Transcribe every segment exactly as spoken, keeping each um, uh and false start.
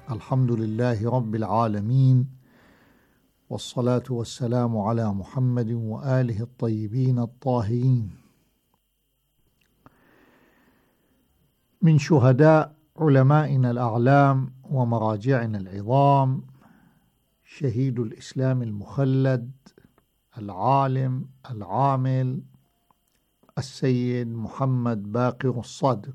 الحمد لله رب العالمين، والصلاة والسلام على محمد وآله الطيبين الطاهرين. من شهداء علمائنا الأعلام ومراجعنا العظام شهيد الإسلام المخلد العالم العامل السيد محمد باقر الصدر.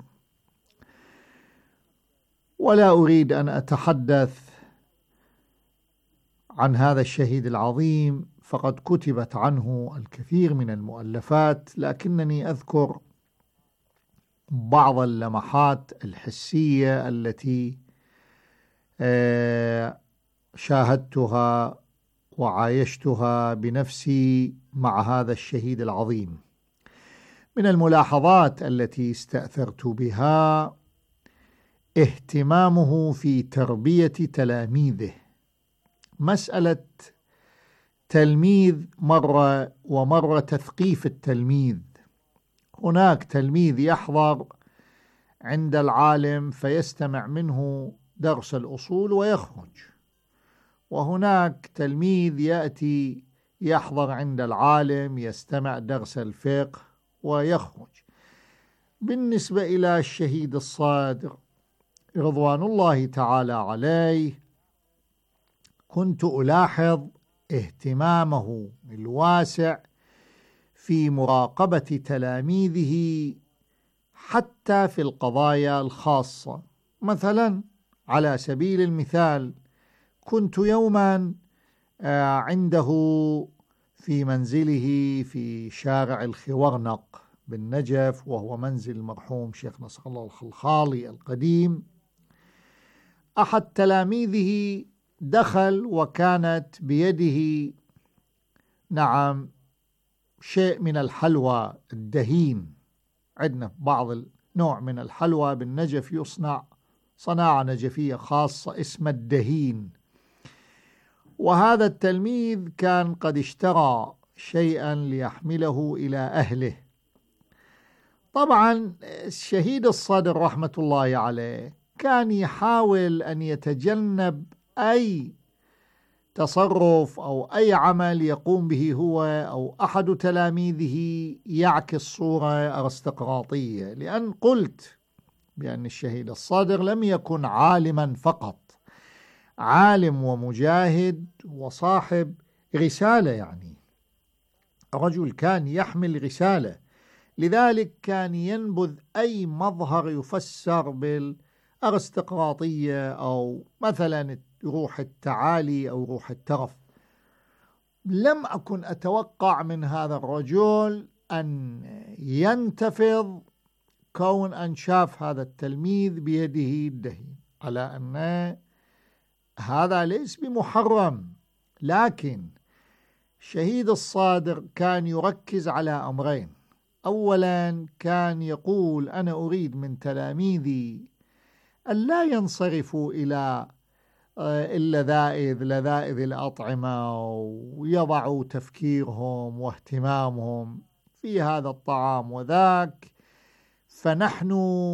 ولا أريد أن أتحدث عن هذا الشهيد العظيم، فقد كتبت عنه الكثير من المؤلفات، لكنني أذكر بعض اللمحات الحسية التي شاهدتها وعايشتها بنفسي مع هذا الشهيد العظيم. من الملاحظات التي استأثرت بها اهتمامه في تربية تلاميذه. مسألة تلميذ مرة ومرة تثقيف التلميذ. هناك تلميذ يحضر عند العالم فيستمع منه درس الأصول ويخرج، وهناك تلميذ يأتي يحضر عند العالم يستمع درس الفقه ويخرج. بالنسبة إلى الشهيد الصادق رضوان الله تعالى عليه، كنت ألاحظ اهتمامه الواسع في مراقبة تلاميذه حتى في القضايا الخاصة. مثلا على سبيل المثال، كنت يوما عنده في منزله في شارع الخورنق بالنجف، وهو منزل المرحوم شيخ نصر الله الخلخالي القديم. أحد تلاميذه دخل وكانت بيده نعم شيء من الحلوى الدهين. عندنا بعض النوع من الحلوى بالنجف يصنع صناعة نجفية خاصة اسمها الدهين، وهذا التلميذ كان قد اشترى شيئا ليحمله إلى أهله. طبعا الشهيد الصدر رحمة الله عليه كان يحاول أن يتجنب أي تصرف أو أي عمل يقوم به هو أو أحد تلاميذه يعكس صورة أرستقراطية، لأن قلت بأن الشهيد الصدر لم يكن عالما فقط، عالم ومجاهد وصاحب رسالة، يعني رجل كان يحمل رسالة. لذلك كان ينبذ أي مظهر يفسر بالأرستقراطية أو مثلا روح التعالي أو روح الترف. لم أكن أتوقع من هذا الرجل أن ينتفض كون أن شاف هذا التلميذ بيده الدهين، على أن هذا ليس بمحرم. لكن شهيد الصادق كان يركز على أمرين. أولا كان يقول: أنا أريد من تلاميذي أن لا ينصرفوا إلى اللذائذ لذائذ الأطعمة ويضعوا تفكيرهم واهتمامهم في هذا الطعام وذاك، فنحن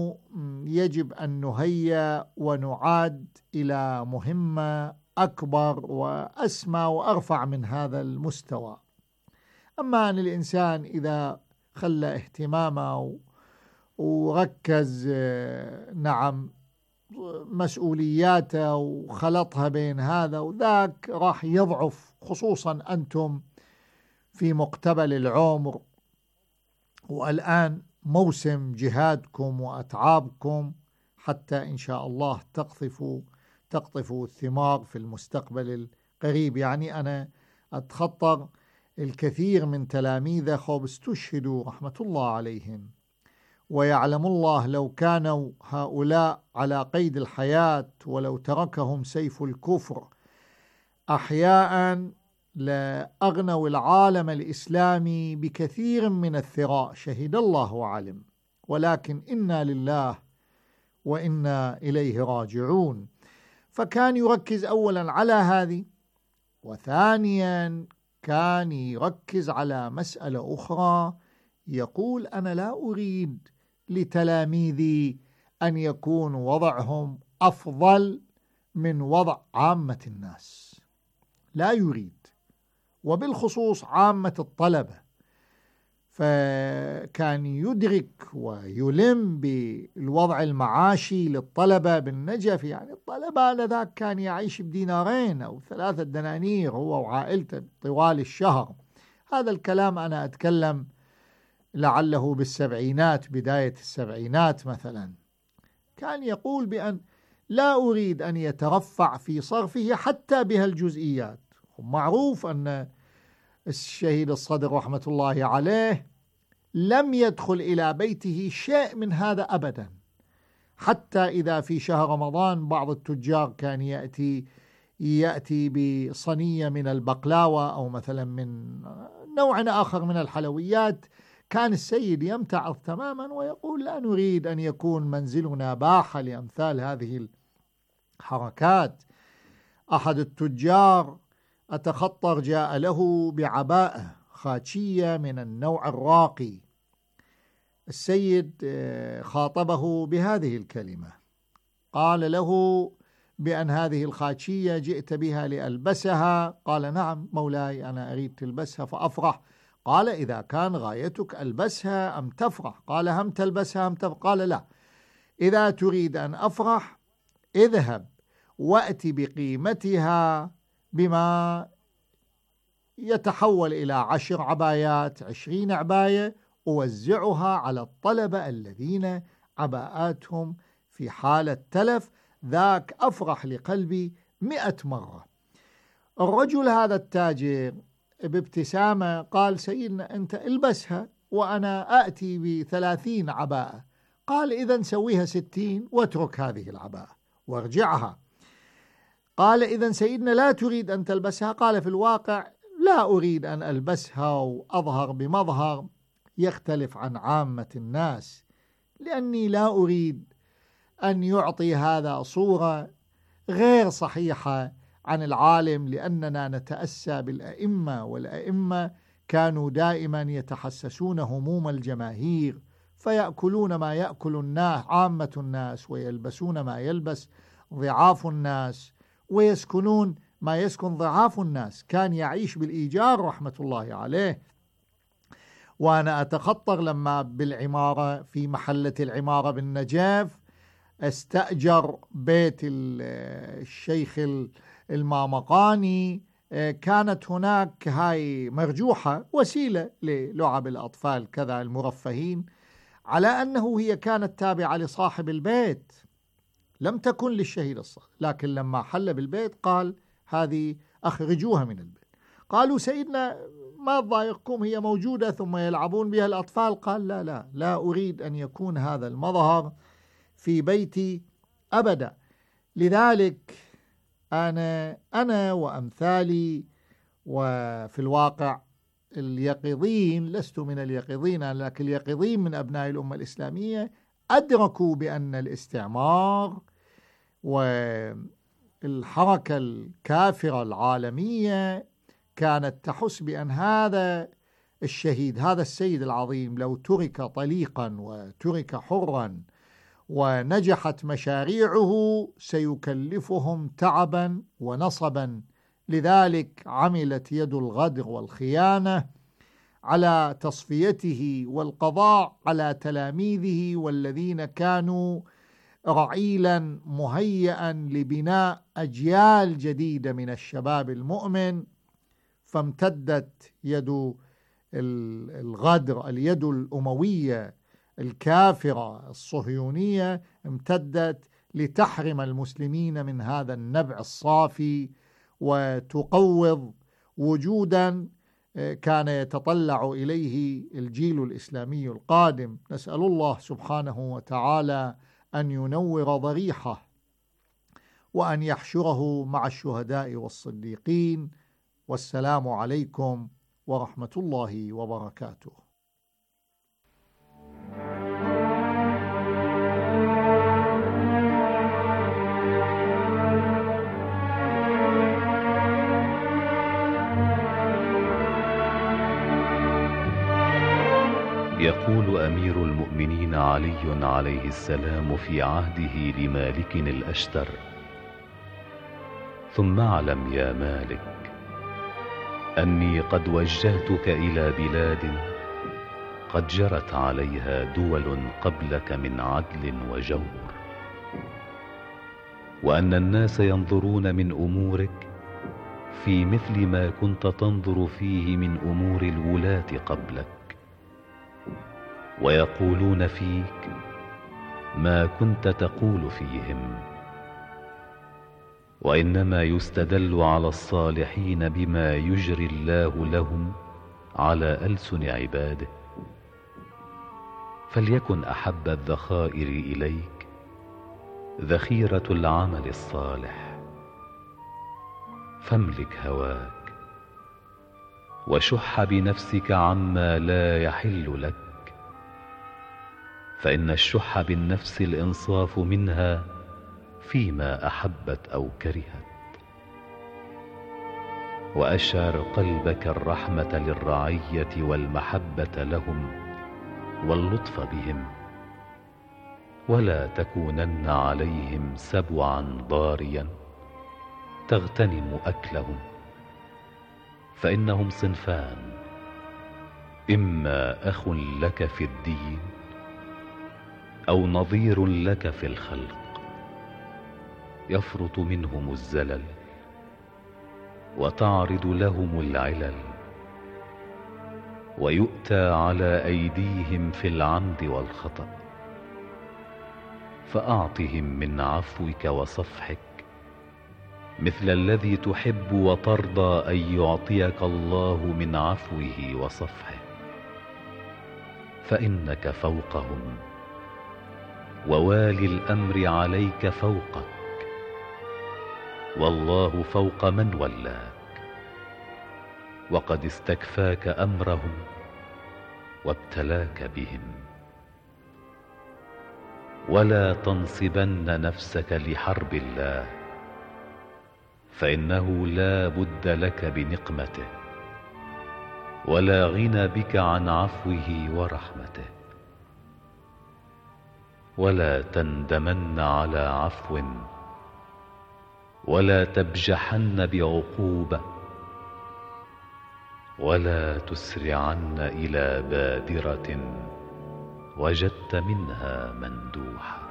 يجب أن نهيأ ونعاد إلى مهمة أكبر وأسمى وأرفع من هذا المستوى. أما أن الإنسان إذا خلى اهتمامه وركز نعم مسؤولياته وخلطها بين هذا وذاك، راح يضعف، خصوصا أنتم في مقتبل العمر، والآن موسم جهادكم وأتعابكم حتى إن شاء الله تقطفوا تقطفوا الثمار في المستقبل القريب. يعني أنا أتخطر الكثير من تلاميذه خوب استشهدوا رحمة الله عليهم، ويعلم الله لو كانوا هؤلاء على قيد الحياة ولو تركهم سيف الكفر أحياء لأغنوا العالم الإسلامي بكثير من الثراء، شهد الله وعلم. ولكن إنا لله وإنا إليه راجعون. فكان يركز أولا على هذه، وثانيا كان يركز على مسألة أخرى. يقول: أنا لا أريد لتلاميذي أن يكون وضعهم أفضل من وضع عامة الناس، لا يريد، وبالخصوص عامة الطلبة. فكان يدرك ويلم بالوضع المعاشي للطلبة بالنجف. يعني الطلبة آنذاك كان يعيش بدينارين أو ثلاثة دنانير هو وعائلته طوال الشهر. هذا الكلام أنا أتكلم لعله بالسبعينات، بداية السبعينات مثلا. كان يقول بأن لا أريد أن يترفع في صرفه حتى بها الجزئيات. معروف أن الشهيد الصدر رحمة الله عليه لم يدخل إلى بيته شيء من هذا أبدا، حتى إذا في شهر رمضان بعض التجار كان يأتي يأتي بصينية من البقلاوة أو مثلا من نوع آخر من الحلويات، كان السيد يمتعض تماما ويقول لا نريد أن يكون منزلنا باحة لأمثال هذه الحركات. أحد التجار أتخطر جاء له بعباءة خاتشية من النوع الراقي. السيد خاطبه بهذه الكلمة، قال له بأن هذه الخاتشية جئت بها لألبسها. قال نعم مولاي، أنا أريد تلبسها فأفرح. قال إذا كان غايتك ألبسها أم تفرح؟ قال هم تلبسها أم تفرح؟ قال لا، إذا تريد أن أفرح اذهب وأتي بقيمتها بما يتحول إلى عشر عبايات، عشرين عباية، أوزعها على الطلبة الذين عباءاتهم في حالة تلف، ذاك أفرح لقلبي مئة مرة. الرجل هذا التاجر بابتسامة قال سيدنا أنت البسها وأنا آتي بثلاثين عباءة. قال إذن سويها ستين واترك هذه العباءة وارجعها. قال إذن سيدنا لا تريد أن تلبسها؟ قال في الواقع لا أريد أن ألبسها وأظهر بمظهر يختلف عن عامة الناس، لأني لا أريد أن يعطي هذا صورة غير صحيحة عن العالم، لأننا نتأسى بالأئمة، والأئمة كانوا دائما يتحسسون هموم الجماهير، فيأكلون ما يأكل الناس عامة الناس، ويلبسون ما يلبس ضعاف الناس، ويسكنون ما يسكن ضعاف الناس. كان يعيش بالإيجار رحمة الله عليه. وأنا أتخطر لما بالعمارة في محلة العمارة بالنجاف استأجر بيت الشيخ المامقاني، كانت هناك هاي مرجوحة وسيلة للعب الأطفال كذا المرفهين، على أنه هي كانت تابعة لصاحب البيت لم تكن للشهيد الصدر، لكن لما حل بالبيت قال هذه أخرجوها من البيت. قالوا سيدنا ما ضايقكم، هي موجودة ثم يلعبون بها الأطفال. قال لا لا لا أريد أن يكون هذا المظهر في بيتي أبدا. لذلك أنا أنا وأمثالي، وفي الواقع اليقظين، لست من اليقظين لكن اليقظين من أبناء الأمة الإسلامية، أدركوا بأن الاستعمار والحركة الكافرة العالمية كانت تحس بأن هذا الشهيد، هذا السيد العظيم، لو ترك طليقا وترك حرا ونجحت مشاريعه سيكلفهم تعبا ونصبا. لذلك عملت يد الغدر والخيانة على تصفيته والقضاء على تلاميذه والذين كانوا رعيلا مهيئا لبناء أجيال جديدة من الشباب المؤمن. فامتدت يد الغدر، اليد الأموية الكافرة الصهيونية، امتدت لتحرم المسلمين من هذا النبع الصافي وتقوض وجودا كان يتطلع إليه الجيل الإسلامي القادم. نسأل الله سبحانه وتعالى أن ينور ضريحه وأن يحشره مع الشهداء والصديقين. والسلام عليكم ورحمة الله وبركاته. يقول أمير المؤمنين علي عليه السلام في عهده لمالك الأشتر: ثم اعلم يا مالك أني قد وجهتك إلى بلاد قد جرت عليها دول قبلك من عدل وجور، وأن الناس ينظرون من أمورك في مثل ما كنت تنظر فيه من أمور الولاة قبلك، ويقولون فيك ما كنت تقول فيهم. وإنما يستدل على الصالحين بما يجري الله لهم على ألسن عباده. فليكن أحب الذخائر إليك ذخيرة العمل الصالح، فاملك هواك وشح بنفسك عما لا يحل لك، فإن الشح بالنفس الإنصاف منها فيما أحبت أو كرهت. وأشعر قلبك الرحمة للرعية والمحبة لهم واللطف بهم، ولا تكونن عليهم سبعا ضاريا تغتنم أكلهم، فإنهم صنفان: إما أخ لك في الدين أو نظير لك في الخلق، يفرط منهم الزلل وتعرض لهم العلل، ويؤتى على أيديهم في العمد والخطأ. فأعطهم من عفوك وصفحك مثل الذي تحب وترضى أن يعطيك الله من عفوه وصفحه، فإنك فوقهم، ووالي الأمر عليك فوقك، والله فوق من ولاك، وقد استكفاك أمرهم وابتلاك بهم. ولا تنصبن نفسك لحرب الله، فإنه لا بد لك بنقمته، ولا غنى بك عن عفوه ورحمته. ولا تندمن على عفو، ولا تبجحن بعقوبة، ولا تسرعن إلى بادرة وجدت منها مندوحة.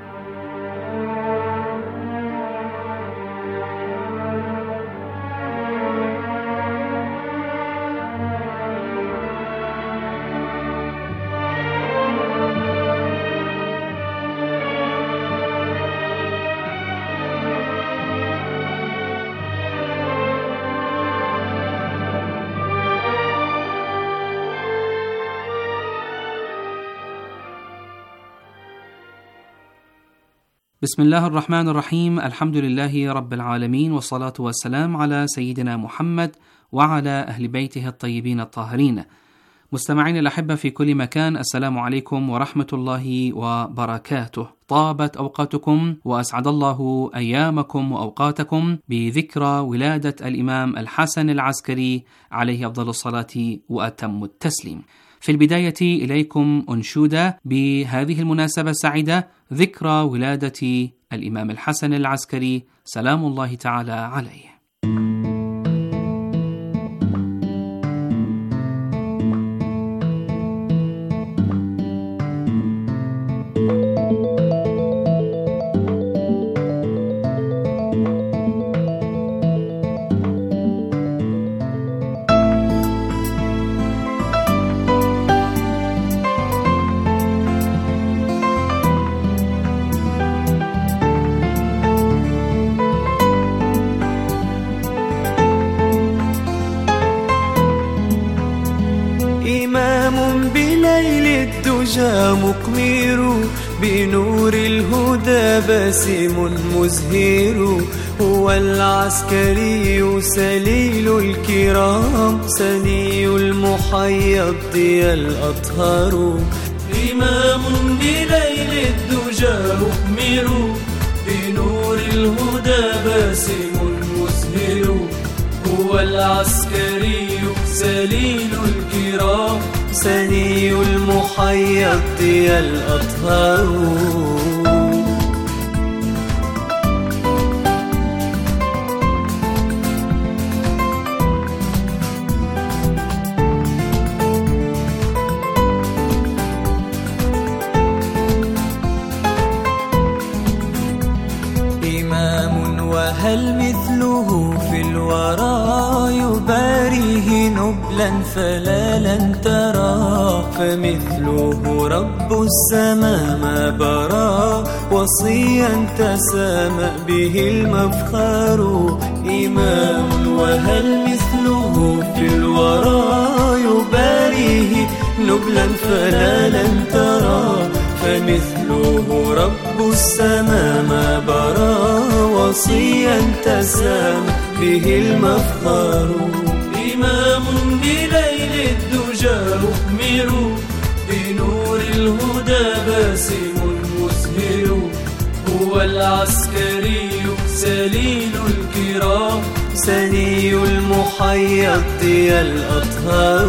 بسم الله الرحمن الرحيم. الحمد لله رب العالمين، والصلاة والسلام على سيدنا محمد وعلى أهل بيته الطيبين الطاهرين. مستمعين الأحبة في كل مكان، السلام عليكم ورحمة الله وبركاته. طابت أوقاتكم وأسعد الله أيامكم وأوقاتكم بذكرى ولادة الإمام الحسن العسكري عليه أفضل الصلاة وأتم التسليم. في البداية إليكم أنشودة بهذه المناسبة السعيدة، ذكرى ولادة الإمام الحسن العسكري سلام الله تعالى عليه. مقمر بنور الهدى باسم مزهر، هو العسكري سليل الكرام سني المحيا الضياء الأطهر. إمام بليل الدجى مقمر بنور الهدى باسم مزهر، هو العسكري سليل الكرام سني المحيا الضياء الأطهر. وهل مثله في الورى يباريه نبلا فلا لن ترى فمثله رب السماء ما برا وصيا تسامى به المفخر إمام وهل مثله في الورى يباريه نبلا فلا لن ترى فمثله رب السماء ما برا وصيا تسامى به المفخر إمام بليل الدجى مؤمر بنور الهدى باسم مزهر هو العسكري سليل الكرام سني المحيا الضياء الأطهار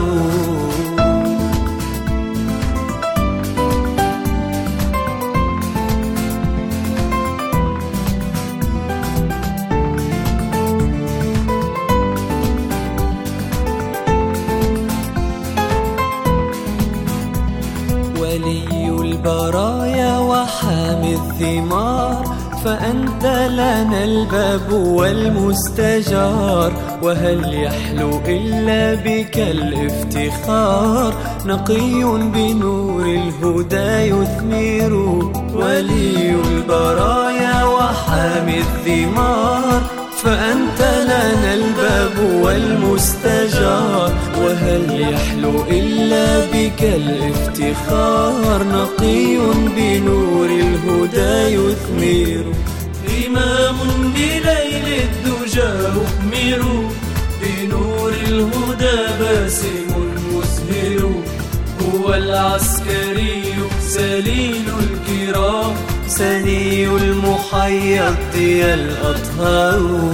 ولي البرايا وحامي الثمار فأنت لنا الباب والمستجار وهل يحلو إلا بك الافتخار نقي بنور الهدى يثمر ولي البرايا وحامي الثمار فأنت لنا الباب والمستجار وهل يحلو إلا بك الافتخار نقي بنور الهدى يثمر إمام بليل الدجى مؤمر بنور الهدى باسم مزهر هو العسكري سليل الكرام سني المحيا الضياء الأطهار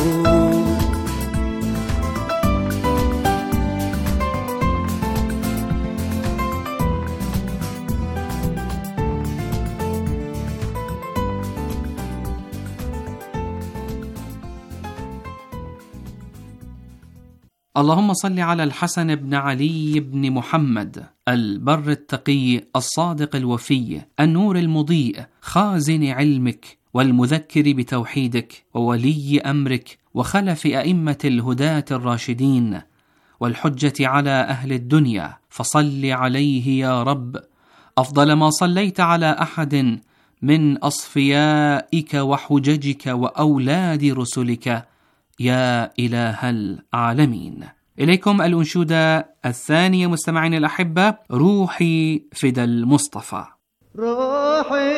اللهم صل على الحسن بن علي بن محمد البر التقي الصادق الوفي النور المضيء خازن علمك والمذكر بتوحيدك وولي أمرك وخلف أئمة الهداة الراشدين والحجة على أهل الدنيا فصل عليه يا رب أفضل ما صليت على أحد من أصفيائك وحججك وأولاد رسلك يا إله العالمين. إليكم الأنشودة الثانية مستمعين الأحبة، روحي فدى المصطفى. روحي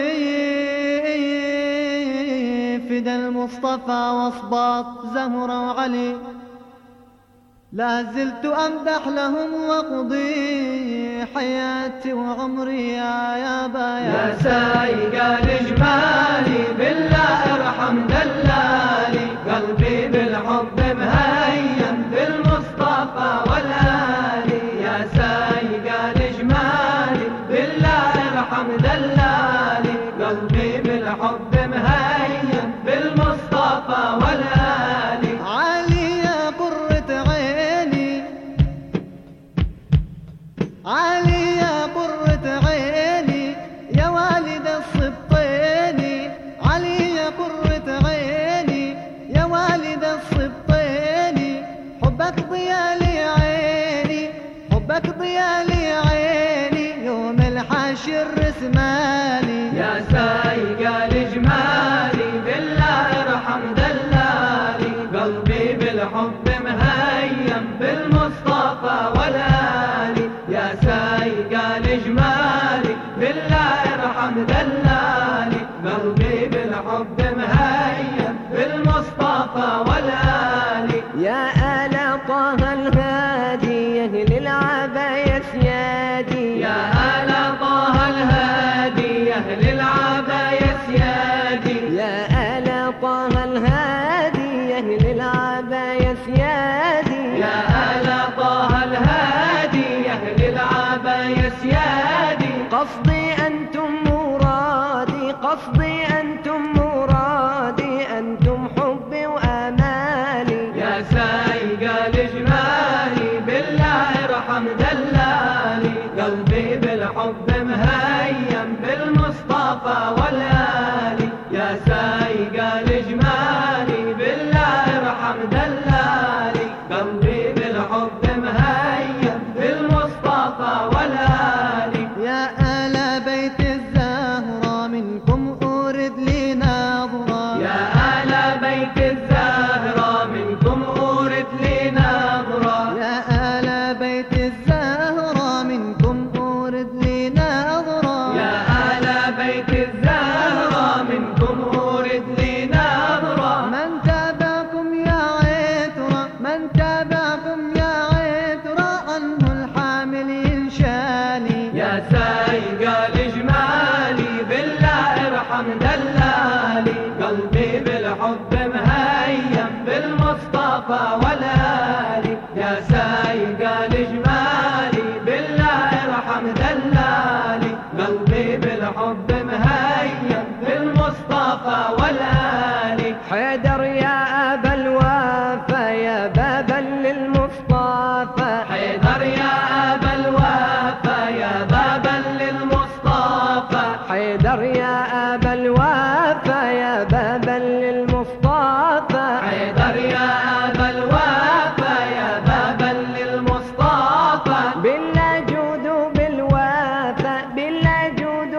فدى المصطفى واصباط زهرة وعلي لا زلت أمدح لهم وأقضي حياتي وعمري يا يابا يا سايق الجمالي بالله ارحم دلالي قلبي بالحب مهيم بالمصطفى والآلي يا سايق الجمالي بالله ارحم دلالي قلبي بالحب مهيم بالمصطفى والآلي علي يا قرة عيني علي يا قرة عيني يا والد الصبطيني علي يا قرة عيني يا والد الصبطيني حبك ضيالي عيني حبك ضيالي عيني يوم الحشر رسمالي يا سايق الجمالي بالله ارحم دلالي قلبي بالحب مهيم بالمصطفى والآلي يا سايق الجمالي بالله ارحم دلالي قلبي بالحب مهيم بالمصطفى والآلي يا آل طه الهادي يا أهل العباية سيادي يا آل طه الهادي يا أهل العباية سيادي يا آل طه الهادي يا أهل العباية سيادي يا آل طه الهادي يا أهل العباية سيادي قصدي أنتم مرادي قصدي أنتم مرادي أنتم حبي وآمالي يا سايق الجمالي بالله ارحم دلالي قلبي بالحب مهيم بالمصطفى والآلي يا سايق الجمالي مهيم بالمصطفى والآلي يا سايق الجمالي بالله ارحم دلالي قلبي بالحب مهيم بالمصطفى والآلي حيدر يا أبا الوفا يا بابا للمصطفى حيدر يا أبا الوفا يا بابا للمصطفى حيدر يا أبا الوفا يا بابا للمصطفى حيدر يا أبا الوفا يا بابا للمصطفى بالله جود بالوفا بالله جود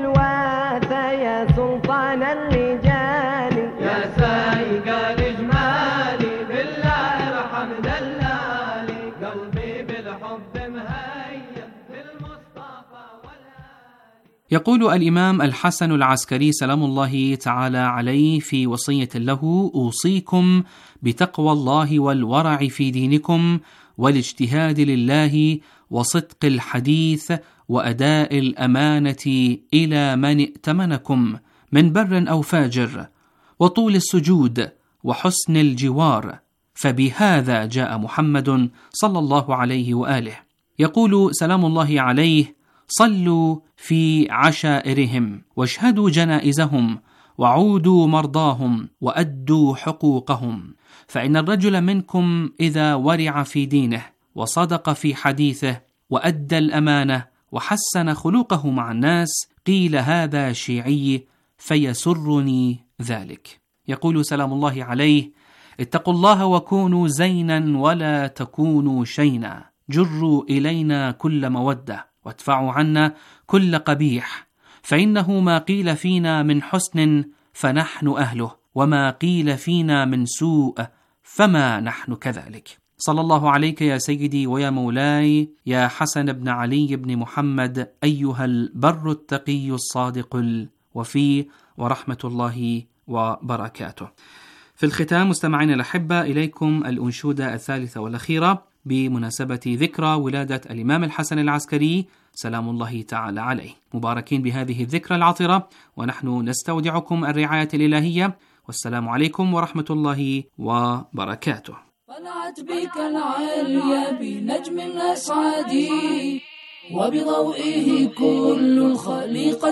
بالوفا يا سلطان الرجال يا سايق الجمالي بالله ارحم دلالي قلبي بالحب مهيم بالمصطفى والآلي. يقول الإمام الحسن العسكري سلام الله تعالى عليه في وصية له: أوصيكم بتقوى الله والورع في دينكم والاجتهاد لله وصدق الحديث وأداء الأمانة إلى من ائتمنكم من بر أو فاجر وطول السجود وحسن الجوار، فبهذا جاء محمد صلى الله عليه وآله. يقول سلام الله عليه: صلوا في عشائرهم واشهدوا جنائزهم وعودوا مرضاهم وأدوا حقوقهم، فإن الرجل منكم إذا ورع في دينه وصدق في حديثه وأدى الأمانة وحسن خلقه مع الناس قيل هذا شيعي فيسرني ذلك. يقول سلام الله عليه: اتقوا الله وكونوا زينا ولا تكونوا شينا، جروا إلينا كل مودة وادفعوا عنا كل قبيح، فإنه ما قيل فينا من حسن فنحن أهله، وما قيل فينا من سوء فما نحن كذلك. صلى الله عليك يا سيدي ويا مولاي يا حسن بن علي بن محمد أيها البر التقي الصادق الوفي، ورحمة الله وبركاته. في الختام مستمعين الأحبة إليكم الأنشودة الثالثة والأخيرة بمناسبة ذكرى ولادة الإمام الحسن العسكري سلام الله تعالى عليه، مباركين بهذه الذكرى العطرة، ونحن نستودعكم الرعاية الإلهية، والسلام عليكم ورحمة الله وبركاته. طلعت بك العليا بنجم أسعدي وبضوئه كل الخليقة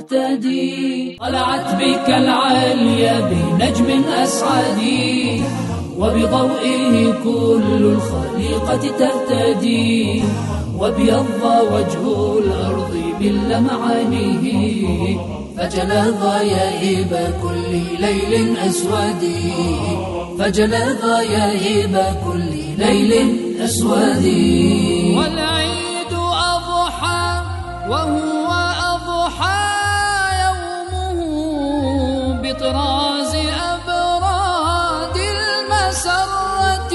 تهتدي. طلعت بك العليا بنجم أسعدي وبضوئه كل الخليقة تهتدي. وبيض وجه الأرض باللمعانه فجلى ضيائب كل ليل أسود. فجلى ضيائب كل ليل أسود. والعيد أضحى وهو أضحى يومه بطراز أبراد المسرة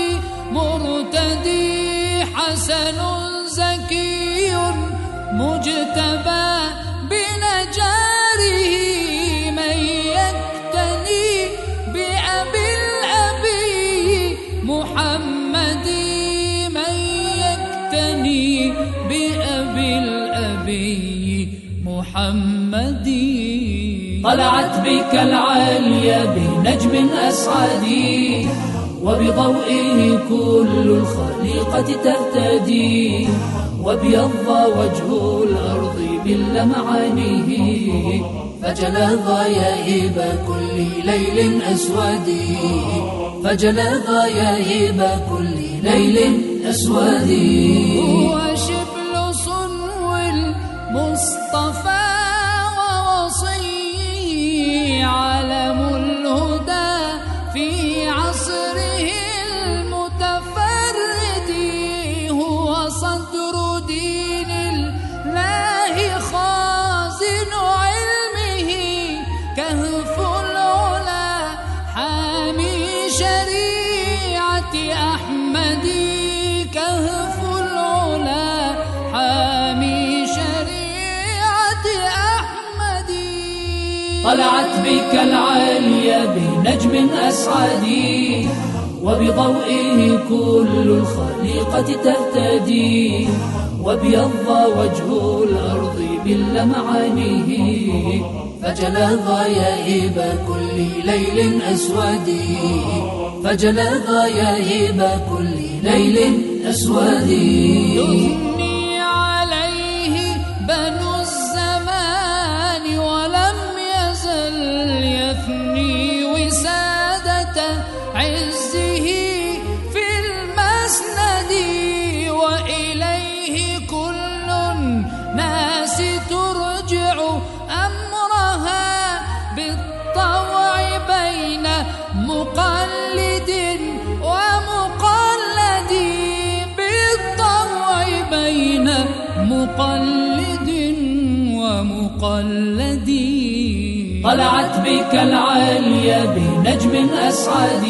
مرتدي حسن زكي مجتبى بنجاره من يكتني بأبي الأبي محمد. من يكتني بأبي الأبي محمد. طلعت بك العليا بنجم أسعدي وبضوئه كل الخليقة تهتدي. وبيض وجه الأرض باللمعانه فجلى ضيائب كل ليل أسود. فجلى ضيائب كل ليل أسود. هو شبل صنو المصطفى ووصيه علم الهدى في عصره المتفرد. هو صدر دين الله خازن علمه كهف العلا حامي شريعة أحمد. كهف العلا حامي شريعة أحمد. طلعت بك العليا بنجم أسعدي وبضوئه كل الخليقة تهتدي. وبيض وجه الأرض باللمعانه فجل الغيائب كل ليل أسود فجل الغيائب كل ليل أسود يثني عليه بنو الزمان ولم يزل يثني وسادة عزه في المسند وإليه كل الناس ترجع أمرها بالطوع بين مقلد ومقلد بالطوع بين مقلد ومقلد طلعت بك العالية بنجم أسعد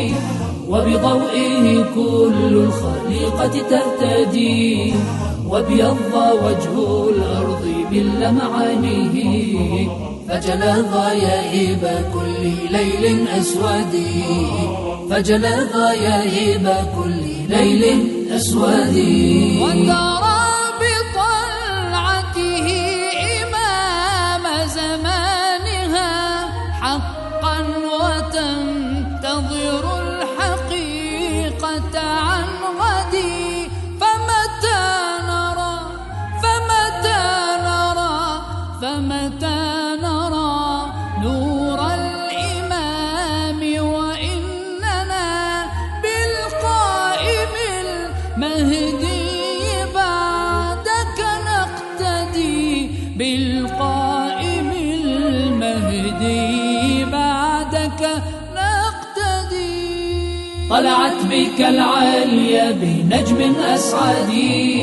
وبضوئه كل الخليقة تهتدي وابيض وجه الأرض باللمعانه فجل الغيائب كل ليل أسود فجل الغيائب كل ليل أسود وترى بطلعته إمام زمانها حقا وتنتظر الحقيقة عن غدي فمتى نرى فمتى نرى فمتى نرى نور الإمام وإننا بالقائم المهدي بعدك نقتدي بالقائم المهدي بعدك نقتدي طلعت بك العالية بنجم أسعد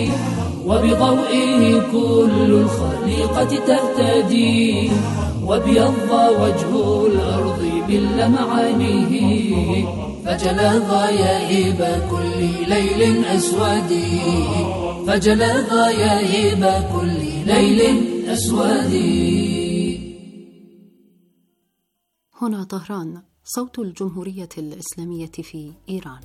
وبضوئه كل الخليقة تهتدي وابيض وجه الأرض باللمعانه فجل الغيائب كل ليل أسود فجل الغيائب كل ليل أسود. هنا طهران، صوت الجمهورية الإسلامية في إيران.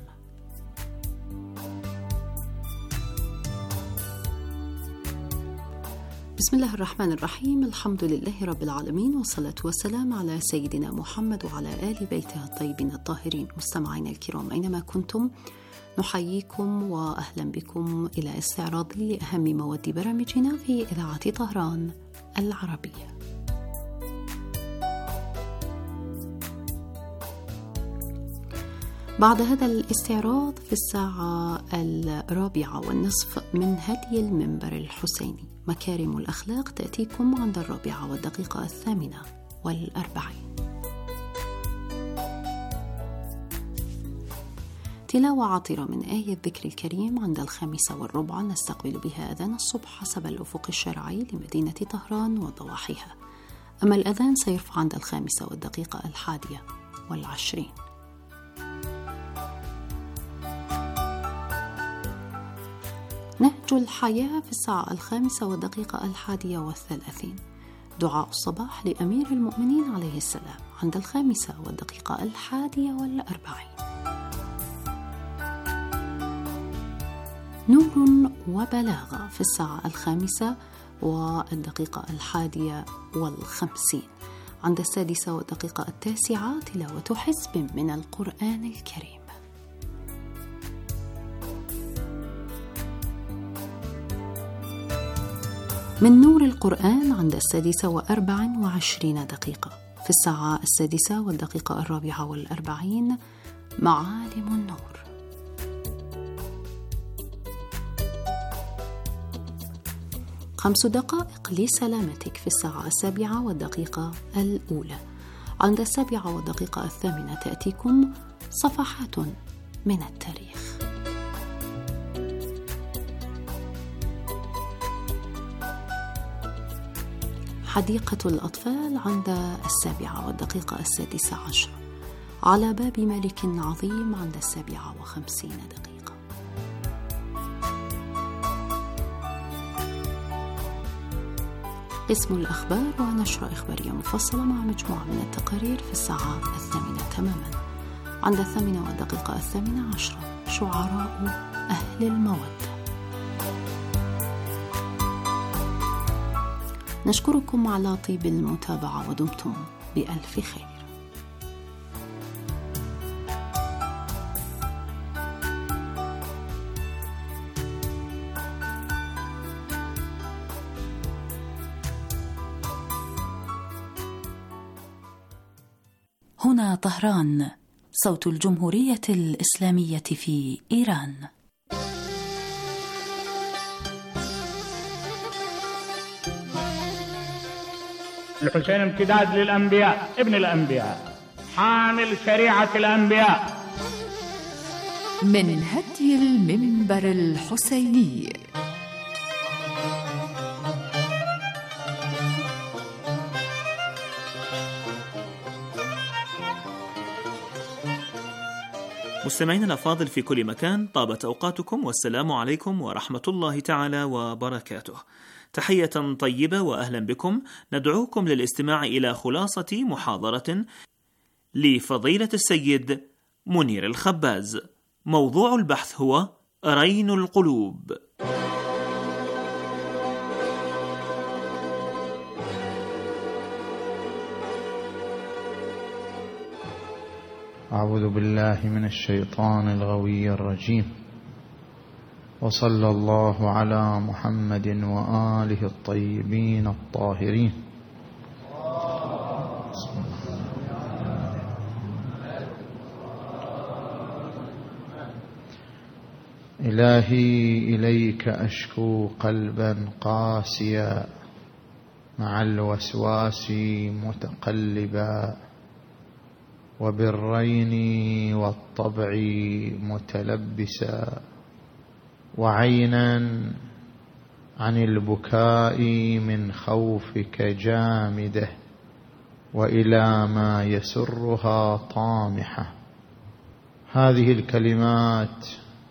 بسم الله الرحمن الرحيم، الحمد لله رب العالمين، والصلاة والسلام على سيدنا محمد وعلى آل بيته الطيبين الطاهرين. مستمعينا الكرام أينما كنتم، نحييكم وأهلا بكم إلى استعراض لأهم مواد برامجنا في إذاعة طهران العربية. بعد هذا الاستعراض في الساعة الرابعة والنصف من هدي المنبر الحسيني مكارم الأخلاق تأتيكم عند الرابعة والدقيقة الثامنة والأربعين. تلاوة عطرة من آية الذكر الكريم عند الخامسة والربع نستقبل بها أذان الصبح حسب الأفق الشرعي لمدينة طهران وضواحيها، أما الأذان سيرفع عند الخامسة والدقيقة الحادية والعشرين. نهج الحياة في الساعة الخامسة والدقيقة الحادية والثلاثين، دعاء الصباح لأمير المؤمنين عليه السلام عند الخامسة والدقيقة الحادية والأربعين. نور وبلاغة في الساعة الخامسة والدقيقة الحادية والخمسين، عند السادسة والدقيقة التاسعة تلاوة حزب من القرآن الكريم. من نور القرآن عند السادسة وأربع وعشرين دقيقة، في الساعة السادسة والدقيقة الرابعة والأربعين معالم النور. خمس دقائق لسلامتك في الساعة السابعة والدقيقة الأولى، عند السابعة والدقيقة الثامنة تأتيكم صفحات من التاريخ. حديقة الأطفال عند السابعة والدقيقة السادسة عشر، على باب ملك عظيم عند السابعة وخمسين دقيقة. قسم الأخبار ونشرة إخبارية مفصلة مع مجموعة من التقارير في الساعة الثامنة تماما، عند الثامنة والدقيقة الثامنة عشرة شعراء أهل المودة. نشكركم على طيب المتابعة ودمتم بألف خير. هنا طهران، صوت الجمهورية الإسلامية في إيران. الحسين امتداد للأنبياء، ابن الأنبياء، حامل شريعة الأنبياء. من هدي المنبر الحسيني. مستمعين الأفاضل في كل مكان، طابت أوقاتكم والسلام عليكم ورحمة الله تعالى وبركاته. تحية طيبة وأهلا بكم. ندعوكم للاستماع إلى خلاصة محاضرة لفضيلة السيد منير الخباز. موضوع البحث هو رين القلوب. أعوذ بالله من الشيطان الغوي الرجيم، وصلى الله على محمد وآله الطيبين الطاهرين. إلهي إليك أشكو قلبا قاسيا مع الوسواس متقلبا، وبالرين والطبع متلبسا، وعينا عن البكاء من خوفك جامدة، وإلى ما يسرها طامحة. هذه الكلمات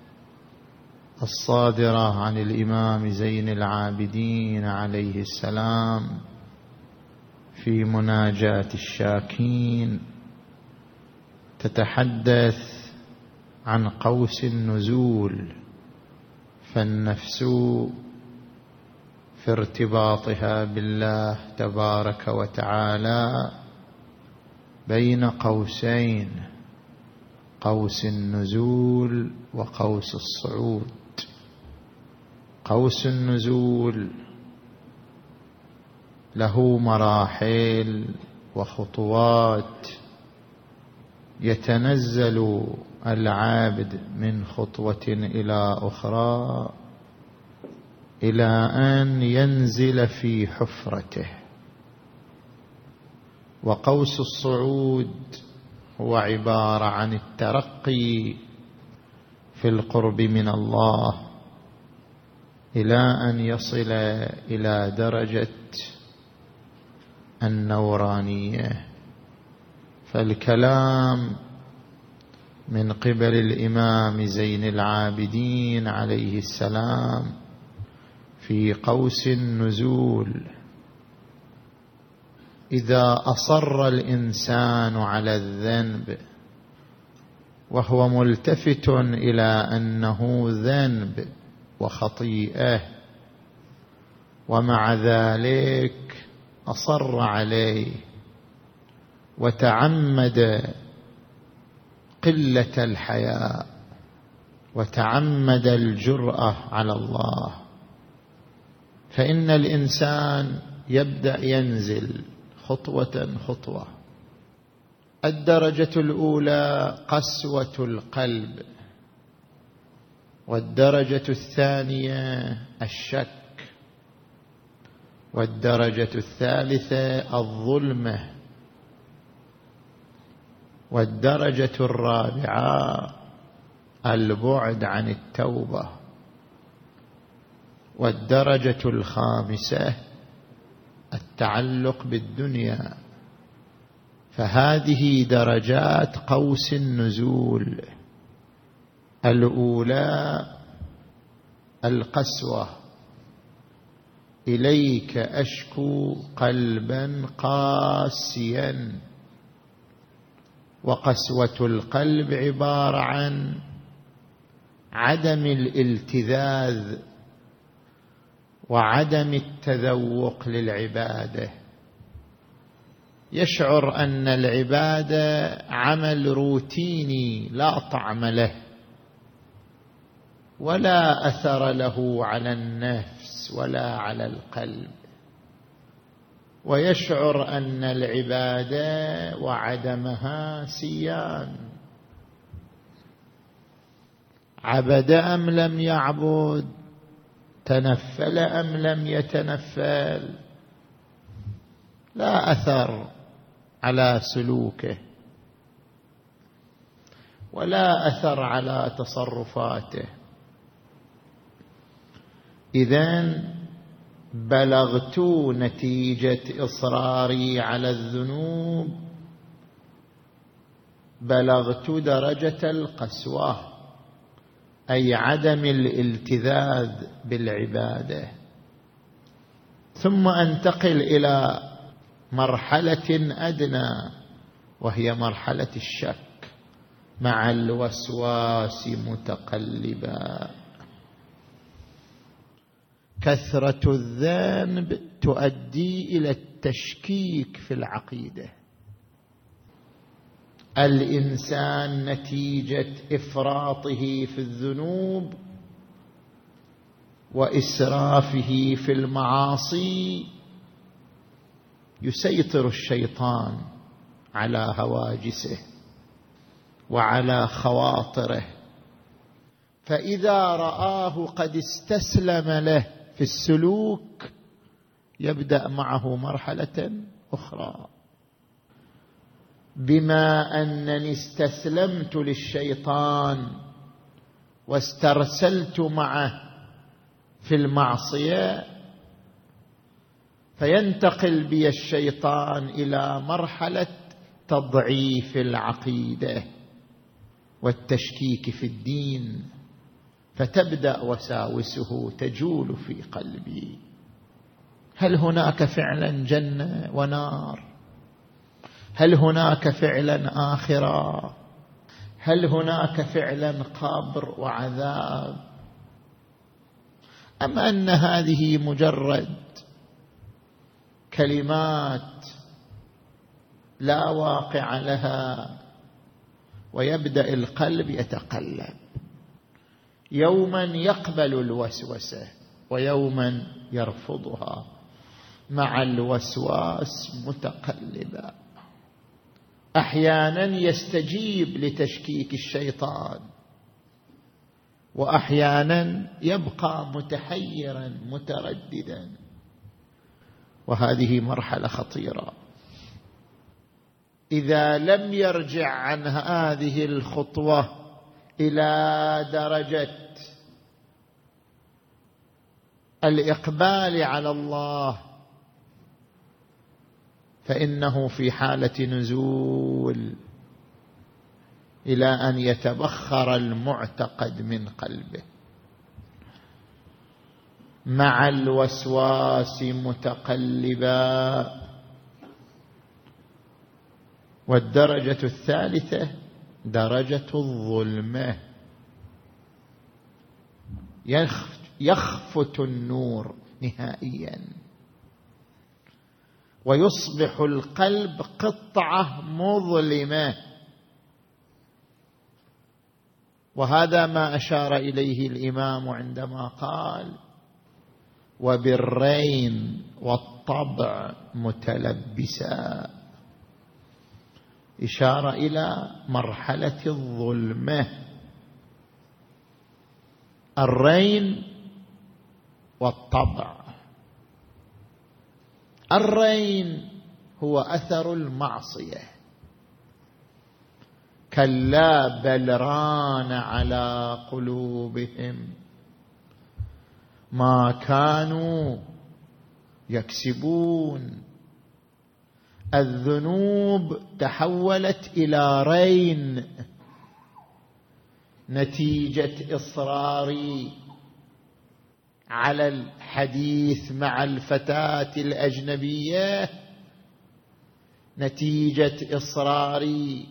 الصادرة عن الإمام زين العابدين عليه السلام في مناجاة الشاكين تتحدث عن قوس النزول، فالنفس في ارتباطها بالله تبارك وتعالى بين قوسين، قوس النزول وقوس الصعود. قوس النزول له مراحل وخطوات يتنزل العابد من خطوة إلى أخرى إلى أن ينزل في حفرته. وقوس الصعود هو عبارة عن الترقي في القرب من الله إلى أن يصل إلى درجة النورانية. فالكلام من قبل الإمام زين العابدين عليه السلام في قوس النزول، إذا أصر الإنسان على الذنب وهو ملتفت إلى أنه ذنب وخطيئة، ومع ذلك أصر عليه وتعمد قلة الحياء وتعمد الجرأة على الله، فإن الإنسان يبدأ ينزل خطوة خطوة. الدرجة الأولى قسوة القلب، والدرجة الثانية الشك، والدرجة الثالثة الظلمة، والدرجة الرابعة البعد عن التوبة، والدرجة الخامسة التعلق بالدنيا. فهذه درجات قوس النزول. الأولى القسوة، إليك أشكو قلبا قاسيا. وقسوة القلب عبارة عن عدم الالتذاذ وعدم التذوق للعبادة، يشعر أن العبادة عمل روتيني لا طعم له ولا أثر له على النفس ولا على القلب، ويشعر أن العبادة وعدمها سيان. عبد أم لم يعبد، تنفل أم لم يتنفل، لا أثر على سلوكه ولا أثر على تصرفاته. إذن بلغت نتيجة إصراري على الذنوب، بلغت درجة القسوة، أي عدم الالتذاذ بالعبادة. ثم أنتقل إلى مرحلة أدنى، وهي مرحلة الشك مع الوسواس متقلبا. كثرة الذنب تؤدي إلى التشكيك في العقيدة. الإنسان نتيجة إفراطه في الذنوب وإسرافه في المعاصي يسيطر الشيطان على هواجسه وعلى خواطره، فإذا رآه قد استسلم له في السلوك يبدأ معه مرحلة أخرى. بما أنني استسلمت للشيطان واسترسلت معه في المعصية، فينتقل بي الشيطان إلى مرحلة تضعيف العقيدة والتشكيك في الدين، فتبدأ وساوسه تجول في قلبي. هل هناك فعلا جنة ونار؟ هل هناك فعلا آخرة؟ هل هناك فعلا قبر وعذاب؟ أم أن هذه مجرد كلمات لا واقع لها؟ ويبدأ القلب يتقلب، يوما يقبل الوسوسة ويوما يرفضها، مع الوسواس متقلبا. أحيانا يستجيب لتشكيك الشيطان، وأحيانا يبقى متحيرا مترددا، وهذه مرحلة خطيرة. إذا لم يرجع عن هذه الخطوة إلى درجة الإقبال على الله، فإنه في حالة نزول إلى أن يتبخر المعتقد من قلبه، مع الوسواس متقلبا. والدرجة الثالثة درجة الظلمة، يخفت النور نهائيا ويصبح القلب قطعة مظلمة. وهذا ما أشار إليه الإمام عندما قال: وبالرين والطبع متلبسا، إشارة إلى مرحلة الظلمة. الرين والطبع. الرين هو أثر المعصية، كلا بل ران على قلوبهم ما كانوا يكسبون. الذنوب تحولت إلى رين نتيجة إصراري على الحديث مع الفتاة الأجنبية، نتيجة إصراري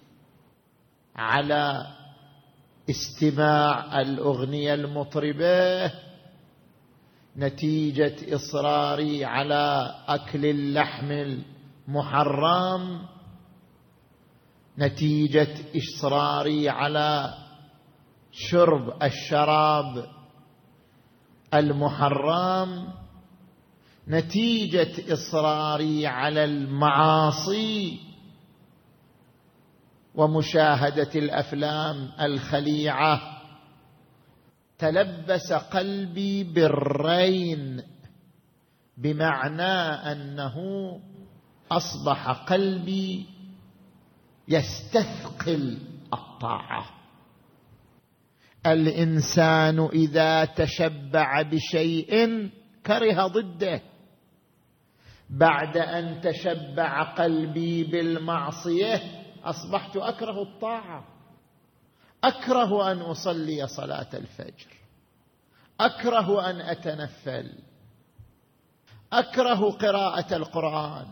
على استماع الأغنية المطربة، نتيجة إصراري على أكل اللحم المحرم، نتيجة إصراري على شرب الشراب المحرم، نتيجة إصراري على المعاصي ومشاهدة الأفلام الخليعة، تلبس قلبي بالرين، بمعنى أنه أصبح قلبي يستثقل الطاعة. الإنسان إذا تشبع بشيء كره ضده. بعد أن تشبع قلبي بالمعصية أصبحت أكره الطاعة، أكره أن أصلي صلاة الفجر، أكره أن أتنفل، أكره قراءة القرآن،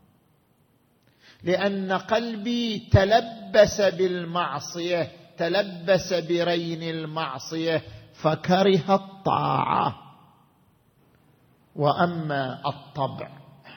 لأن قلبي تلبس بالمعصية، تلبس برين المعصية فكره الطاعة. وأما الطبع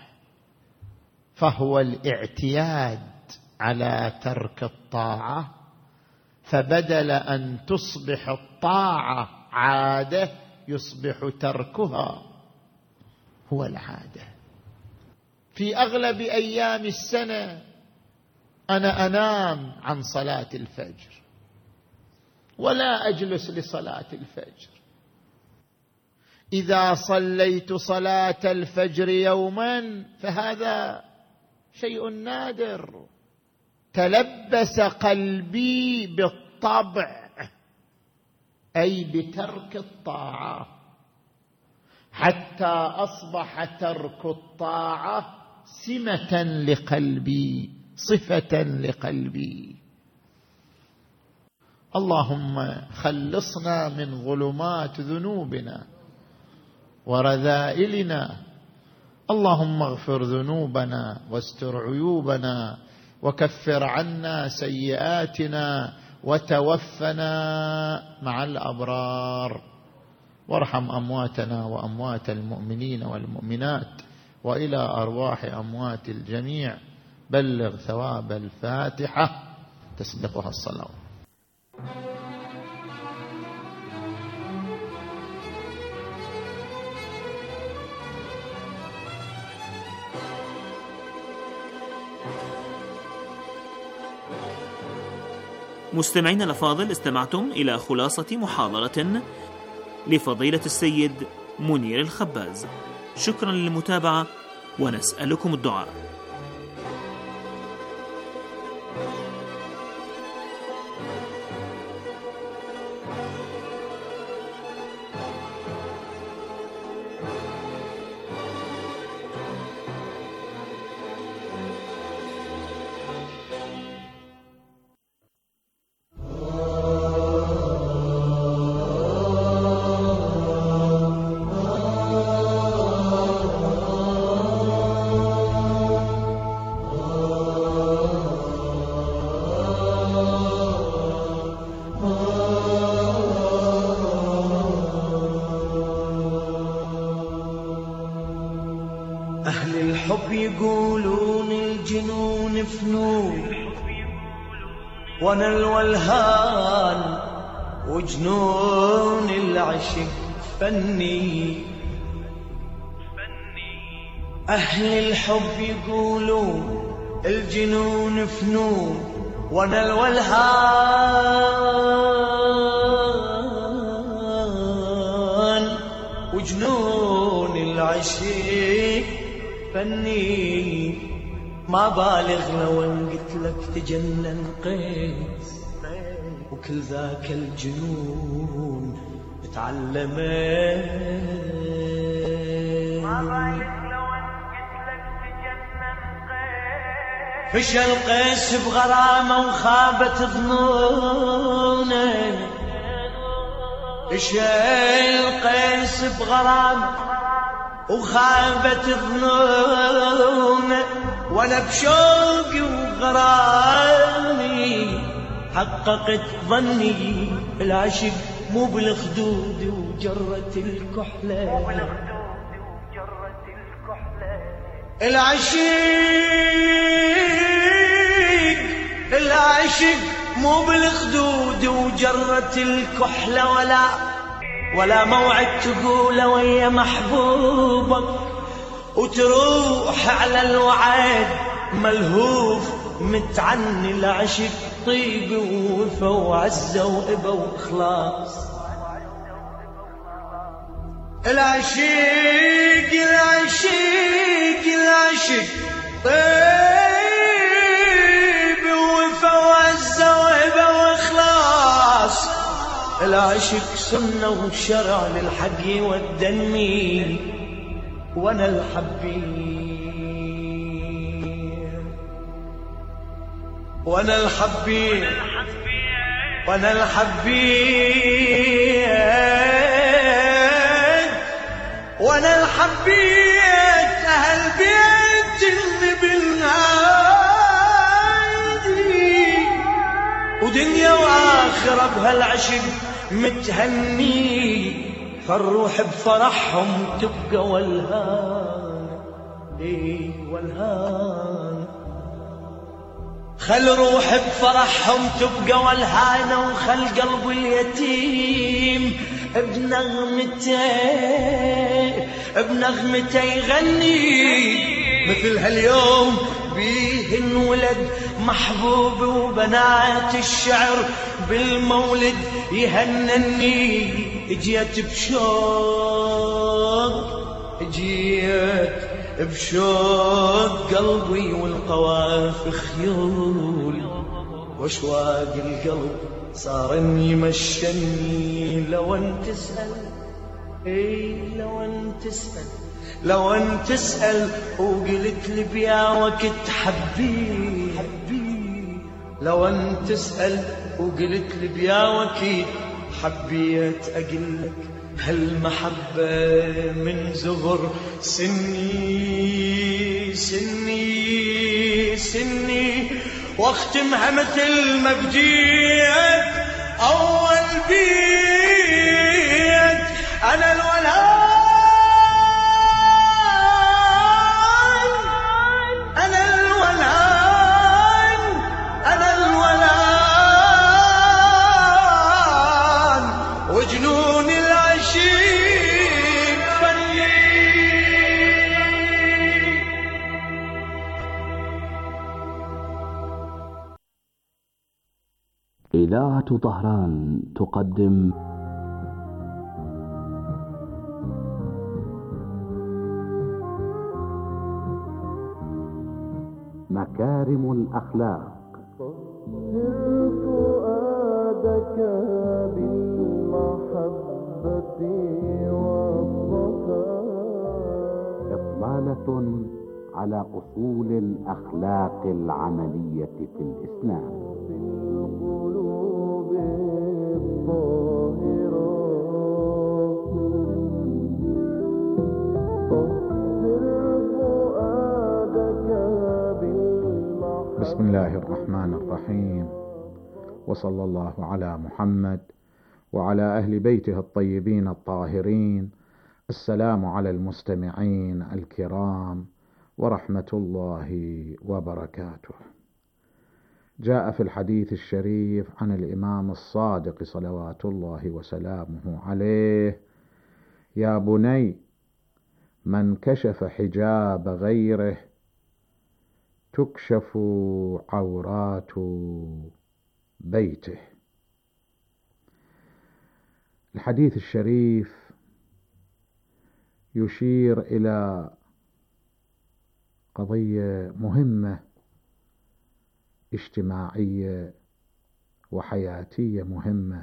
فهو الاعتياد على ترك الطاعة، فبدل أن تصبح الطاعة عادة يصبح تركها هو العادة. في أغلب أيام السنة أنا أنام عن صلاة الفجر ولا أجلس لصلاة الفجر. إذا صليت صلاة الفجر يوما فهذا شيء نادر. تلبس قلبي بالطبع، أي بترك الطاعة، حتى أصبح ترك الطاعة سمة لقلبي، صفة لقلبي. اللهم خلصنا من ظلمات ذنوبنا ورذائلنا، اللهم اغفر ذنوبنا واستر عيوبنا وكفر عنا سيئاتنا وتوفنا مع الأبرار، وارحم أمواتنا وأموات المؤمنين والمؤمنات، وإلى أرواح أموات الجميع بلغ ثواب الفاتحة تسبقها الصلاة. مستمعين الأفاضل، استمعتم إلى خلاصة محاضرة لفضيلة السيد منير الخباز. شكرا للمتابعة ونسألكم الدعاء. يقولون الجنون فنون وانا الولهان وجنون العشق فني. أهل الحب يقولون الجنون فنون وانا الولهان وجنون العشق فني. ما بالغ لو ان قلت لك تجنن قيس وكل ذاك الجنون تعلمه. ما بالغ لو ان قلت لك تجنن قيس فشل قيس بغرامه وخابت ظنونه. فشل قيس بغرامه وخابت ظنونه وانا بشوقي وغرامي حققت ظني العشق مو بالخدود وجرة الكحلة، العشيق العشق مو بالخدود وجرة الكحلة، ولا ولا موعد تقول ويا محبوبك وتروح على الوعد ملهوف متعني. العشق طيب ووفا وعزة وإبا وإخلاص، العشق العشق العشق طيب ووفا وعزة وإبا وإخلاص، العشق سنة وشرع للحق والدني، وانا الحبيب وانا الحبيب وانا الحبيب وانا الحبيب اهل بيت النبي الهادي، ودنيا واخره بهالعشق متهني، فالروح بفرحهم تبقى والهان. ايه والهان، خل روح بفرحهم تبقى والهانة، وخل قلب اليتيم بنغمته بنغمته يغني، مثل هاليوم بيه انولد محبوب، وبنات الشعر بالمولد يهنني. اجيت بشوق اجيت بشوق قلبي والقوافي خيول، واشواق القلب صار يمشني. لو ان تسأل اي لو ان تسأل لو ان تسأل وقلت لي بيا وقت حبي حبي، لو ان تسأل وقلت لي بيا وقت حبيت أقلك هالمحبة من زغر سني سني سني، واختمها مثل ما بديت أول بيت. أنا الولان أنا الولان أنا الولان، وجنون العشيق فني. إذاعة طهران تقدم مكارم الأخلاق. فؤادك بالمحبة والصفاء، إطلالة على أصول الأخلاق العملية في الإسلام. القلوب الطاهرة، طهر فؤادك بالمحبة. بسم الله الرحمن الرحيم، وصلى الله على محمد وعلى أهل بيته الطيبين الطاهرين. السلام على المستمعين الكرام ورحمة الله وبركاته. جاء في الحديث الشريف عن الإمام الصادق صلوات الله وسلامه عليه: يا بني، من كشف حجاب غيره تكشف عورات بيته. الحديث الشريف يشير إلى قضية مهمة اجتماعية وحياتية مهمة،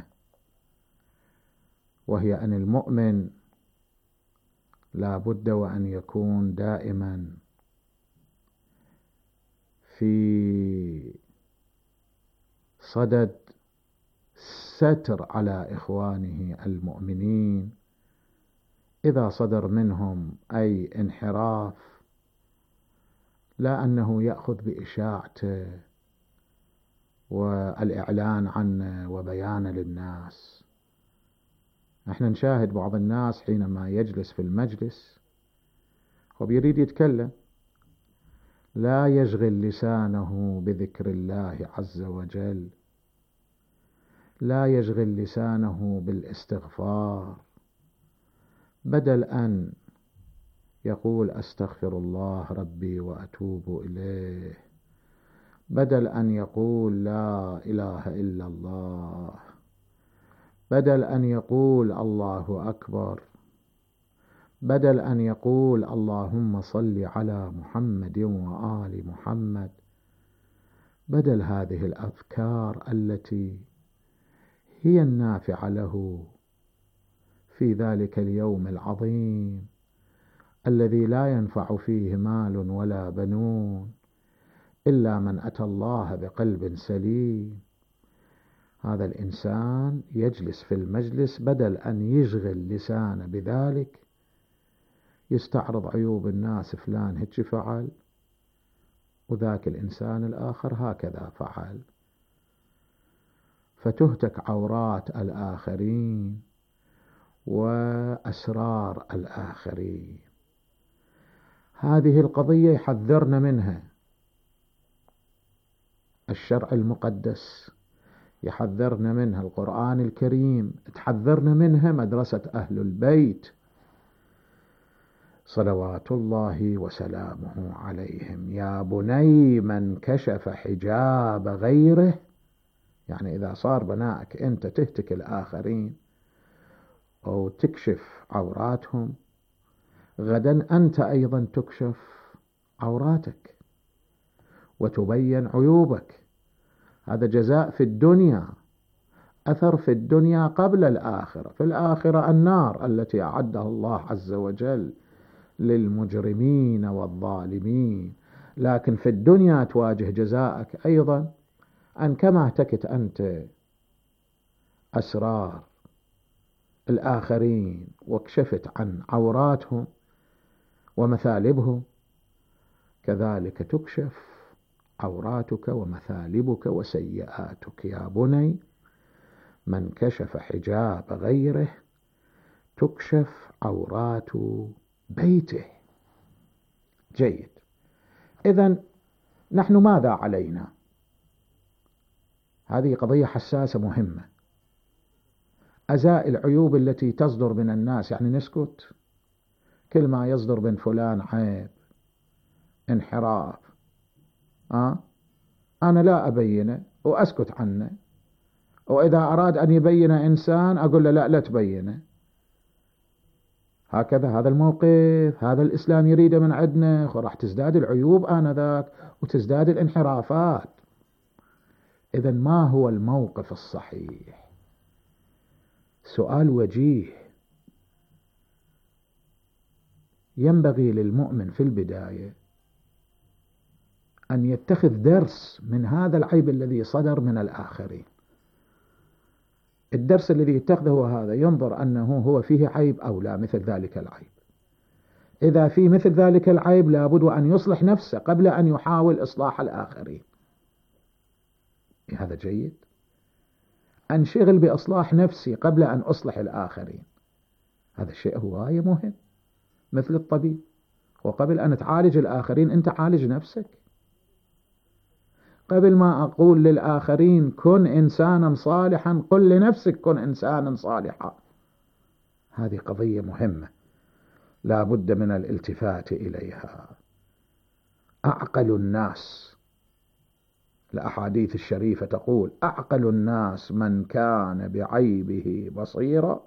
وهي أن المؤمن لا بد وأن يكون دائما في صدد ستر على إخوانه المؤمنين إذا صدر منهم أي انحراف، لا أنه يأخذ بإشاعته والإعلان عنه وبيانه للناس، نحن نشاهد بعض الناس حينما يجلس في المجلس وبيريد يتكلم لا يشغل لسانه بذكر الله عز وجل، لا يشغل لسانه بالاستغفار، بدل أن يقول أستغفر الله ربي وأتوب إليه، بدل أن يقول لا إله إلا الله، بدل أن يقول الله أكبر، بدل أن يقول اللهم صل على محمد وآل محمد، بدل هذه الأذكار التي هي النافعة له في ذلك اليوم العظيم الذي لا ينفع فيه مال ولا بنون إلا من أتى الله بقلب سليم، هذا الإنسان يجلس في المجلس بدل أن يشغل لسانه بذلك يستعرض عيوب الناس، فلان هيك فعل وذاك الإنسان الآخر هكذا فعل، فتهتك عورات الآخرين وأسرار الآخرين. هذه القضية يحذرنا منها الشرع المقدس، يحذرنا منها القرآن الكريم، تحذرنا منها مدرسة أهل البيت صلوات الله وسلامه عليهم. يا بني من كشف حجاب غيره، يعني إذا صار بنائك أنت تهتك الآخرين أو تكشف عوراتهم، غدا أنت أيضا تكشف عوراتك وتبين عيوبك. هذا جزاء في الدنيا، أثر في الدنيا قبل الآخرة. في الآخرة النار التي أعدها الله عز وجل للمجرمين والظالمين، لكن في الدنيا تواجه جزاءك أيضا أن كما اهتكت أنت أسرار الآخرين وكشفت عن عوراتهم ومثالبهم، كذلك تكشف عوراتك ومثالبك وسيئاتك. يا بني من كشف حجاب غيره تكشف عورات بيته. جيد. إذن نحن ماذا علينا؟ هذه قضية حساسة مهمة. أزاء العيوب التي تصدر من الناس، يعني نسكت؟ كل ما يصدر من فلان عيب، انحراف، أه؟ أنا لا أبينه وأسكت عنه، وإذا أراد أن يبين إنسان أقول له لا لا تبينه. هكذا هذا الموقف، هذا الإسلام يريده من عندنا، وراح تزداد العيوب آنذاك وتزداد الانحرافات. إذن ما هو الموقف الصحيح؟ سؤال وجيه ينبغي للمؤمن في البداية أن يتخذ درس من هذا العيب الذي صدر من الآخرين. الدرس الذي يتخذه هو هذا، ينظر أنه هو فيه عيب أو لا مثل ذلك العيب. إذا في مثل ذلك العيب لابد أن يصلح نفسه قبل أن يحاول إصلاح الآخرين. هذا جيد. أنشغل بإصلاح نفسي قبل أن أصلح الآخرين، هذا الشيء هواية مهم. مثل الطبيب، وقبل أن تعالج الآخرين أنت عالج نفسك. قبل ما أقول للآخرين كن إنسانا صالحا، قل لنفسك كن إنسانا صالحا. هذه قضية مهمة لا بد من الالتفات إليها. أعقل الناس، الأحاديث الشريفة تقول أعقل الناس من كان بعيبه بصيرا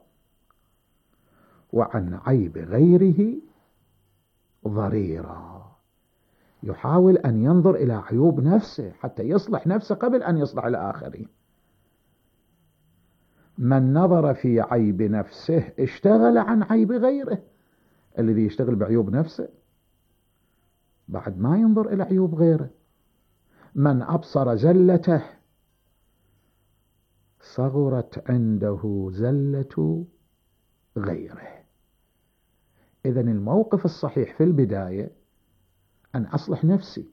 وعن عيب غيره ضريرا. يحاول أن ينظر إلى عيوب نفسه حتى يصلح نفسه قبل أن يصلح الآخرين. من نظر في عيب نفسه اشتغل عن عيب غيره. الذي يشتغل بعيوب نفسه بعد ما ينظر إلى عيوب غيره. من أبصر زلته صغرت عنده زلة غيره. إذن الموقف الصحيح في البداية أن أصلح نفسي.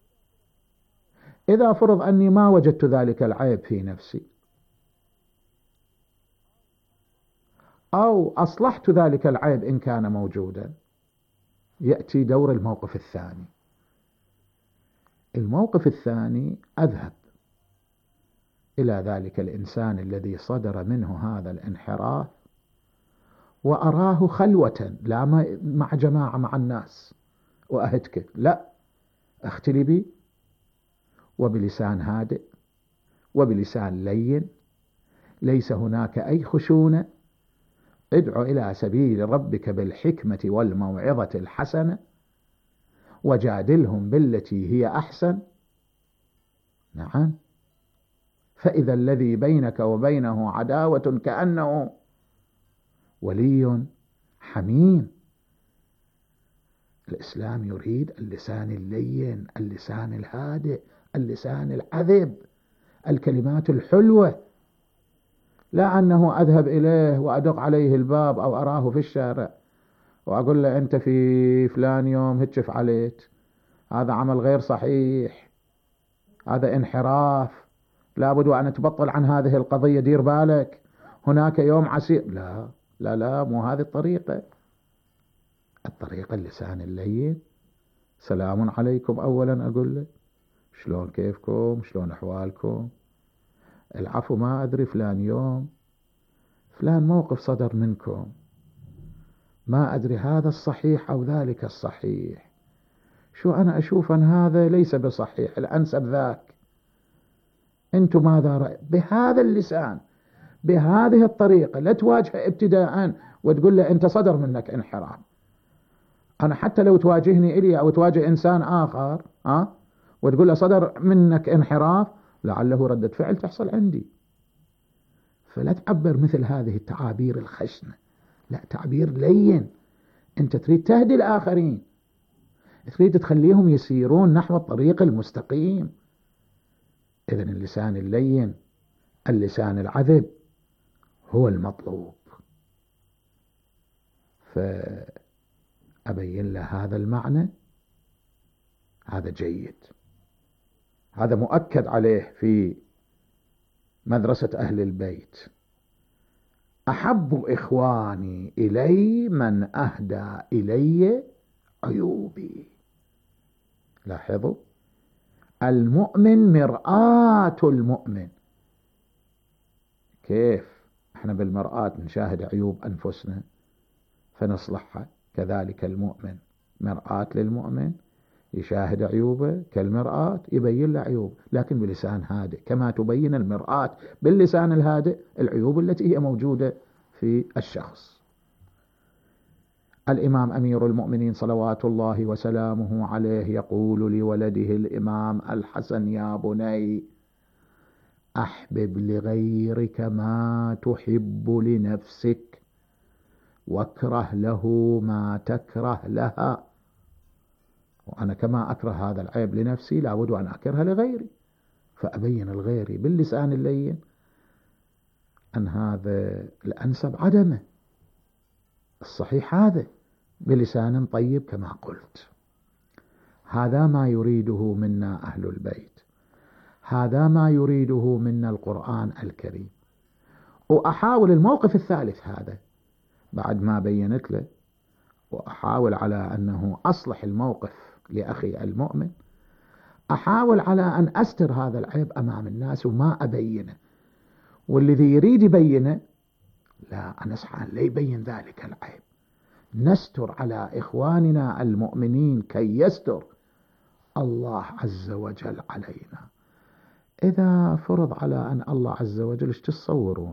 إذا فرض أني ما وجدت ذلك العيب في نفسي، أو أصلحت ذلك العيب إن كان موجودا، يأتي دور الموقف الثاني. الموقف الثاني أذهب إلى ذلك الإنسان الذي صدر منه هذا الانحراف وأراه خلوة، لا مع جماعة مع الناس وأهتك، لا، اختلي بي وبلسان هادئ وبلسان لين، ليس هناك أي خشونة، ادع إلى سبيل ربك بالحكمة والموعظة الحسنة وجادلهم بالتي هي أحسن. نعم، فإذا الذي بينك وبينه عداوة كأنه ولي حميم. الإسلام يريد اللسان اللين، اللسان الهادئ، اللسان العذب، الكلمات الحلوة، لا أنه أذهب إليه وأدق عليه الباب أو أراه في الشارع وأقول له أنت في فلان يوم هتشف عليك، هذا عمل غير صحيح، هذا انحراف، لابد وأن تبطل عن هذه القضية، دير بالك، هناك يوم عسير. لا لا لا، مو هذه الطريقة. الطريقة اللسان اللين، سلام عليكم أولا، أقول له شلون كيفكم، شلون أحوالكم، العفو ما أدري فلان يوم فلان موقف صدر منكم، ما أدري هذا الصحيح أو ذلك الصحيح، شو أنا أشوف أن هذا ليس بصحيح، الأنسب ذاك، أنتم ماذا رأي؟ بهذا اللسان، بهذه الطريقة، لا تواجه ابتداء وتقول له أنت صدر منك انحراف. أنا حتى لو تواجهني إلي أو تواجه إنسان آخر أه؟ وتقول له صدر منك انحراف، لعله ردة فعل تحصل عندي. فلا تعبر مثل هذه التعابير الخشنة، لا، تعبير لين. أنت تريد تهدي الآخرين، تريد تخليهم يسيرون نحو الطريق المستقيم. إذن اللسان اللين، اللسان العذب هو المطلوب. فأبين له هذا المعنى، هذا جيد، هذا مؤكد عليه في مدرسة أهل البيت. أحب إخواني إلي من أهدى إلي عيوبي. لاحظوا، المؤمن مرآة المؤمن. كيف احنا بالمرآة نشاهد عيوب أنفسنا فنصلحها، كذلك المؤمن مرآة للمؤمن، يشاهد عيوبه كالمرآة يبين له عيوب، لكن بلسان هادئ، كما تبين المرآة باللسان الهادئ العيوب التي هي موجودة في الشخص. الإمام أمير المؤمنين صلوات الله وسلامه عليه يقول لولده الإمام الحسن: يا بني، أحبب لغيرك ما تحب لنفسك، واكره له ما تكره لها. وأنا كما أكره هذا العيب لنفسي لابد أن أكره لغيري، فأبين الغيري باللسان اللين أن هذا الأنسب عدمه، الصحيح هذا، بلسان طيب كما قلت. هذا ما يريده منا أهل البيت، هذا ما يريده منا القرآن الكريم. وأحاول الموقف الثالث هذا بعد ما بينت له، وأحاول على أنه أصلح الموقف لأخي المؤمن، أحاول على أن أستر هذا العيب أمام الناس وما أبينه، والذي يريد يبينه لا، أنا أسعى لا يبين ذلك العيب، نستر على إخواننا المؤمنين كي يستر الله عز وجل علينا. إذا فرض على أن الله عز وجل، ايش تصورون؟